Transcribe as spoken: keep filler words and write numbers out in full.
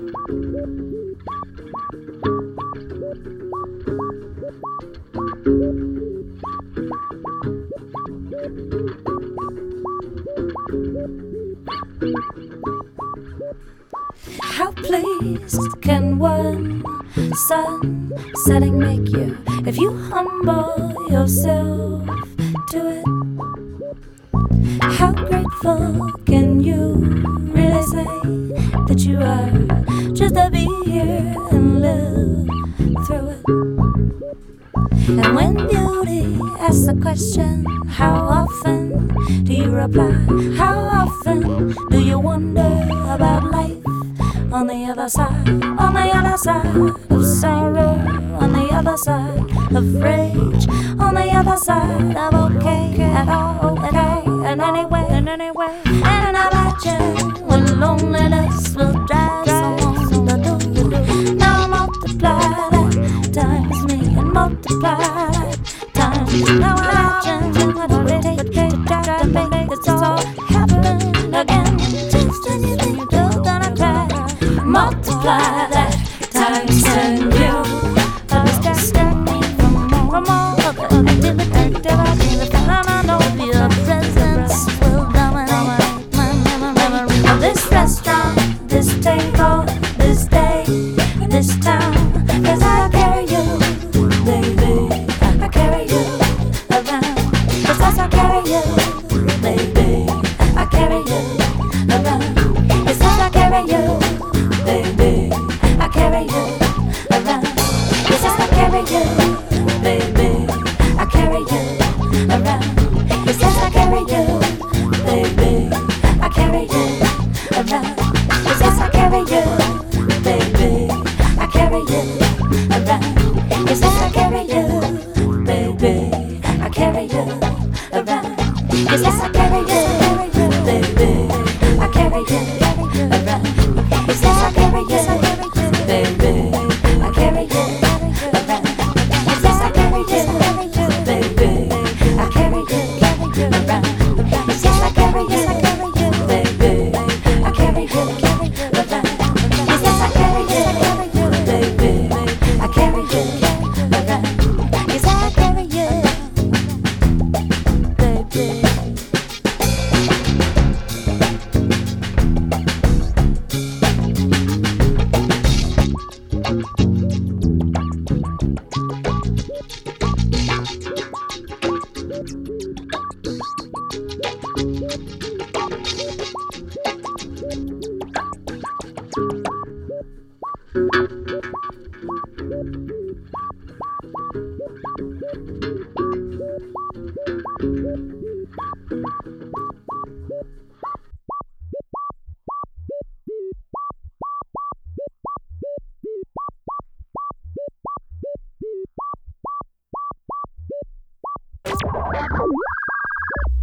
How pleased can one sun setting make you if you humble yourself to it? How grateful can you really say that you are just to be here and live through it? And when beauty asks the question, how often do you reply? How often do you wonder about life? On the other side, on the other side of sorrow, on the other side of rage, on the other side of okay at all, okay, and anyway, and anyway, and I imagine when loneliness will drive someone to do, do. Now multiply that times me and multiply that times. Now imagine what it would take to try to make this all happen again. Just anything you do, gonna try. Multiply that times ten, you distract me from from all of the activity that I do. And I know your presence will dominate my memory of this restaurant, this table, this day, this town. 'Cause I carry you, baby, I carry you around. 'Cause I carry you, baby, I carry you around. 'Cause I carry you. Baby, I carry you around. Yes, I carry you. Baby, I carry you around. Yes, I carry you. Baby, I carry you around. Yes, I carry you. Baby, I carry you around. Yes, I carry you. Baby, I carry you around. Yes, I carry you. Baby, I carry you around. Yes, I carry you, baby. I carry you around. Yes, I carry you, baby. I carry you around. Yes, I carry you, baby. I carry you around. Yes, I carry you, baby. I carry you around. Yes, I carry you, baby.